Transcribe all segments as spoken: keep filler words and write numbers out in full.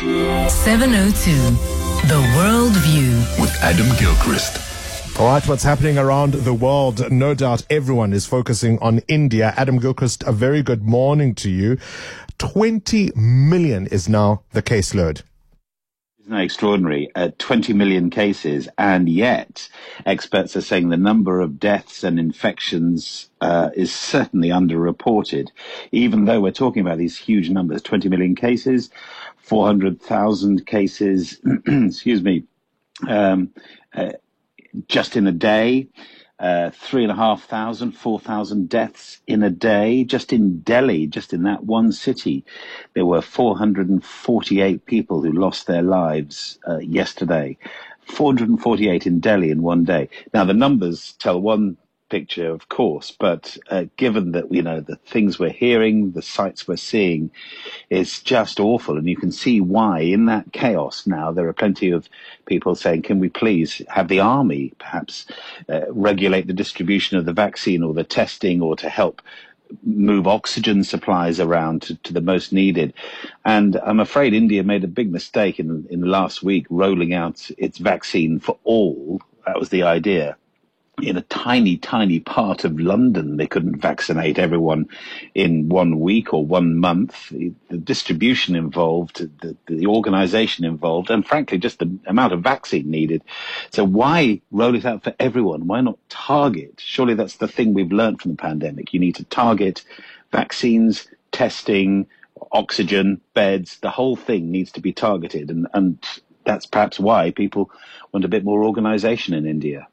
seven oh two, The World View with Adam Gilchrist. All right, what's happening around the world? No doubt everyone is focusing on India. Adam Gilchrist, a very good morning to you. twenty million is now the caseload. Isn't that extraordinary? Uh, twenty million cases, and yet experts are saying the number of deaths and infections uh, is certainly underreported. Even though we're talking about these huge numbers, twenty million cases, four hundred thousand cases, excuse me, um, uh, just in a day, uh, three and a half thousand, four thousand deaths in a day. Just in Delhi, just in that one city, there were four hundred forty-eight people who lost their lives uh, yesterday. four hundred forty-eight in Delhi in one day. Now, the numbers tell one picture, of course, but uh, given that, you know, the things we're hearing, the sights we're seeing, it's just awful. And you can see why in that chaos now there are plenty of people saying, can we please have the army perhaps uh, regulate the distribution of the vaccine or the testing, or to help move oxygen supplies around to, to the most needed. And I'm afraid India made a big mistake in, in the last week rolling out its vaccine for all. That was the idea. In a tiny, tiny part of London, they couldn't vaccinate everyone in one week or one month. The, the distribution involved, the, the organisation involved, and frankly, just the amount of vaccine needed. So why roll it out for everyone? Why not target? Surely that's the thing we've learned from the pandemic. You need to target vaccines, testing, oxygen, beds. The whole thing needs to be targeted. And, and that's perhaps why people want a bit more organisation in India.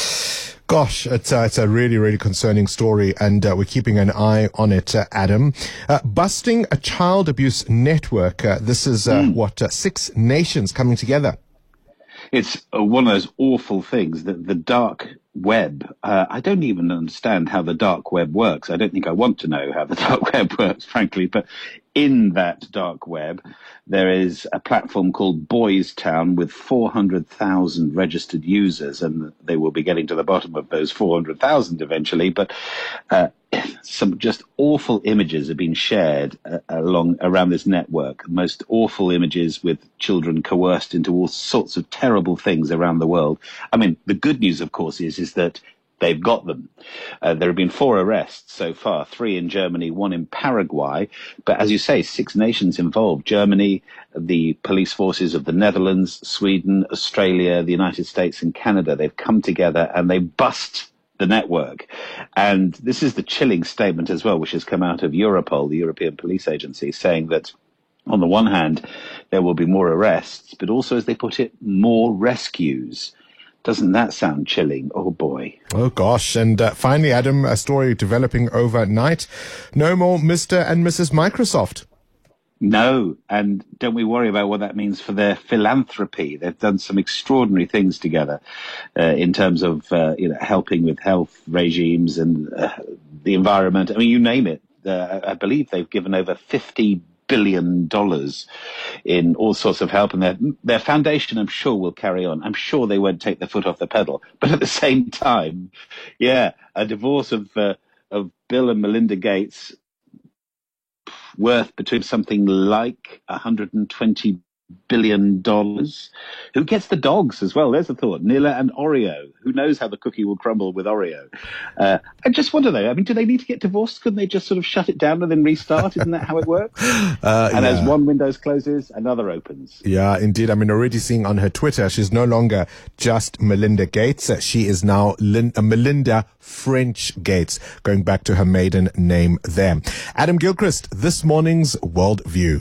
Gosh, it's, uh, it's a really, really concerning story, and uh, we're keeping an eye on it, uh, Adam. Uh, busting a child abuse network. Uh, this is, uh, mm. what, uh, six nations coming together. It's uh, one of those awful things, that the dark web. Uh, I don't even understand how the dark web works. I don't think I want to know how the dark web works, frankly, but in that dark web, there is a platform called Boys Town with four hundred thousand registered users, and they will be getting to the bottom of those four hundred thousand eventually. But uh, some just awful images have been shared uh, along around this network, most awful images with children coerced into all sorts of terrible things around the world. I mean, the good news, of course, is, is that they've got them. Uh, there have been four arrests so far, three in Germany, one in Paraguay. But as you say, six nations involved: Germany, the police forces of the Netherlands, Sweden, Australia, the United States and Canada. They've come together and they bust the network. And this is the chilling statement as well, which has come out of Europol, the European Police Agency, saying that on the one hand, there will be more arrests, but also, as they put it, more rescues. Doesn't that sound chilling? Oh, boy. Oh, gosh. And uh, finally, Adam, a story developing overnight. No more Mister and Missus Microsoft. No, and don't we worry about what that means for their philanthropy. They've done some extraordinary things together uh, in terms of uh, you know, helping with health regimes and uh, the environment. I mean, you name it. Uh, I believe they've given over fifty billion dollars in all sorts of help, and their, their foundation, I'm sure, will carry on. I'm sure they won't take their foot off the pedal. But at the same time, yeah, a divorce of uh, of Bill and Melinda Gates worth between something like one hundred twenty billion dollars. Who gets the dogs as well? There's a thought. Nilla and Oreo. Who knows how the cookie will crumble with Oreo? Uh, I just wonder, though, I mean, do they need to get divorced? Couldn't they just sort of shut it down and then restart? Isn't that how it works? Uh, and yeah. As one window closes, another opens. Yeah, indeed. I mean, already seeing on her Twitter, she's no longer just Melinda Gates. She is now Lin- uh, Melinda French Gates, going back to her maiden name there. Adam Gilchrist, this morning's World View.